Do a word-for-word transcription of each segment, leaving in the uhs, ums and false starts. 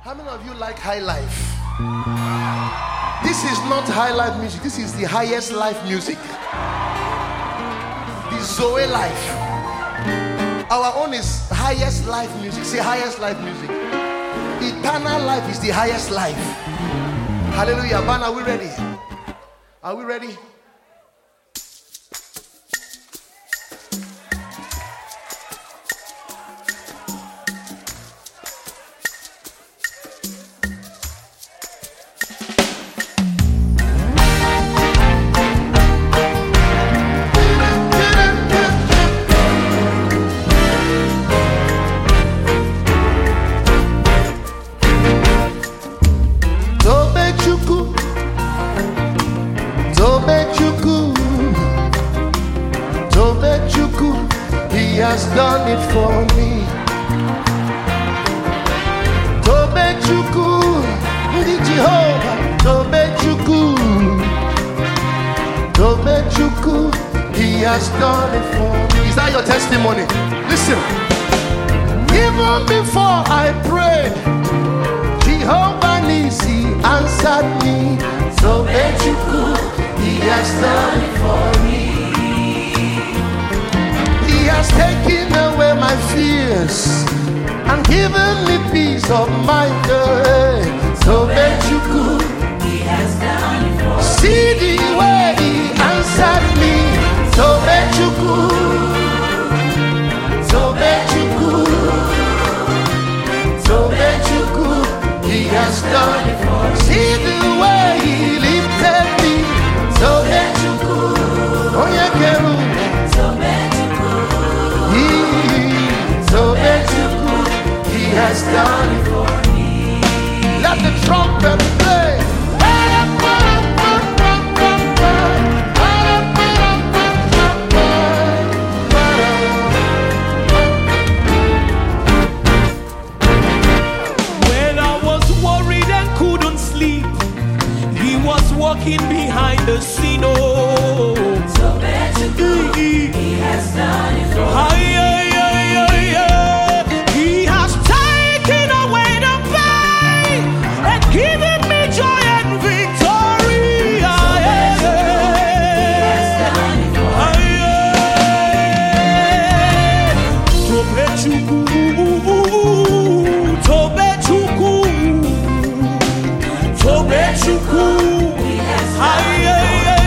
How many of you like high life? This is not high life music. This is the highest life music. The Zoe life. Our own is highest life music. Say highest life music. Eternal life is the highest life. Hallelujah. Man, are we ready? Are we ready? He has done it for me. Tobe Chuku, the Jehovah. Tobe Chuku, Tobe Chuku. He has done it for me. Is that your testimony? Listen. Even before I prayed, Jehovah Nisi answered me. Tobe Chuku, He has done it for me. He has taken away my fears and given me peace of mind. So that you could, He has done it for me. See the way He answered me. So that you could, so that you could, so that you could, He has done it for me. See the way He lifted me. So that you could, oh yeah, Keru. So that you could, He has done it for me. Let the trumpet play. When I was worried and couldn't sleep, He was walking behind the scene. Oh, so that you could, He has done it for me. Tobe Chuku, Tobe Chuku,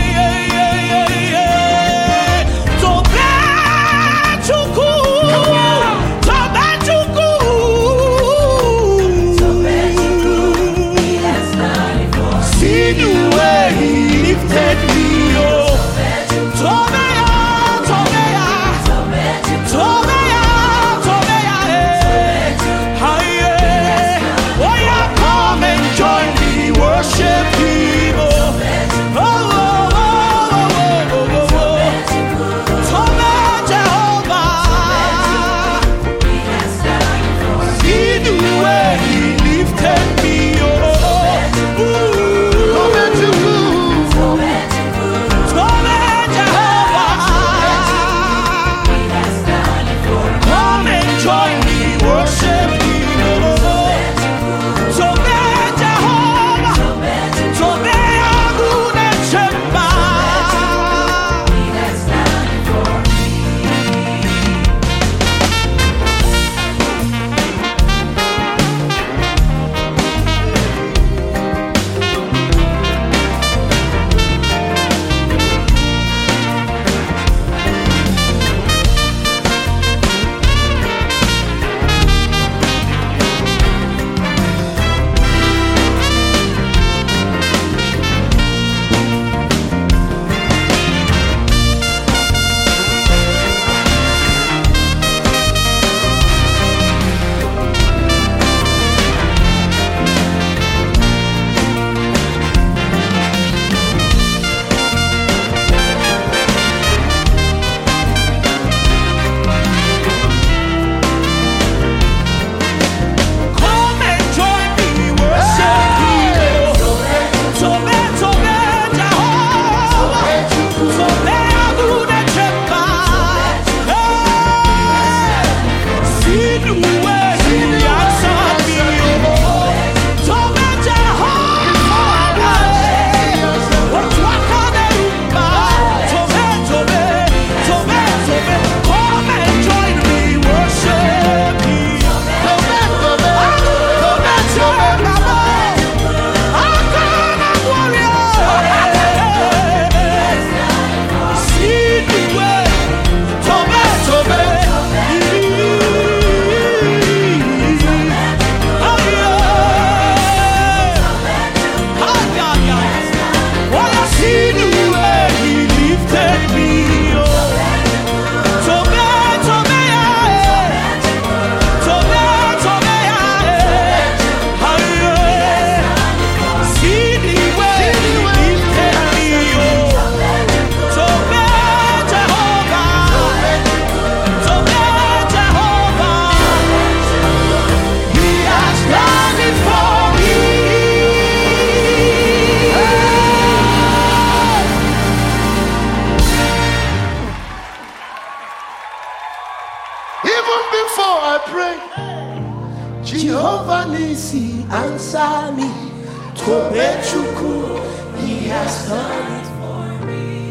Jehovah Nisi, answer me. Tobechuku, he has done it for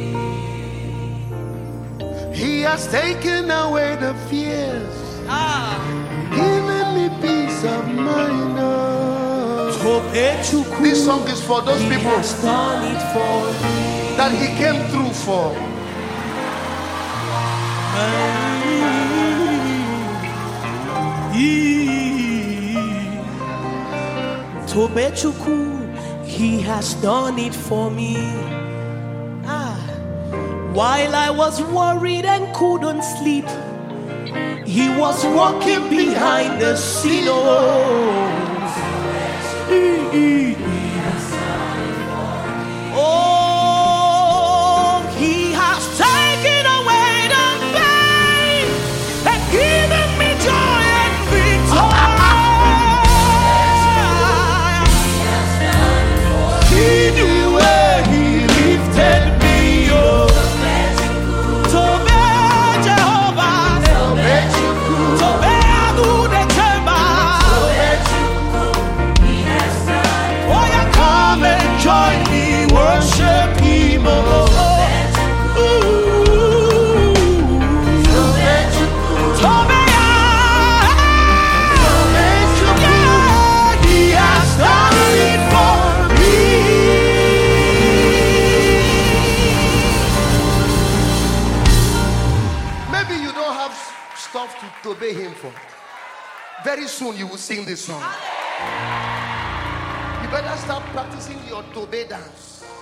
me. He has taken away the fears, Ah. giving me peace of mind. Tobechuku. This song is for those He people has done it for me. that he came through for. Tobechuku, he has done it for me. Ah, while I was worried and couldn't sleep, he was walking behind the scene. Oh, he has taken away the pain and given me joy and victory. See the way he lifted me up. Tobe Jehovah, Tobe Adu de Chema. Oh, yeah, come and join me, worship him. Oh, Tobe, yeah, he has done it for me. Maybe you don't have stuff to obey him for. Very soon you will sing this song. You better start practicing your Tobe dance.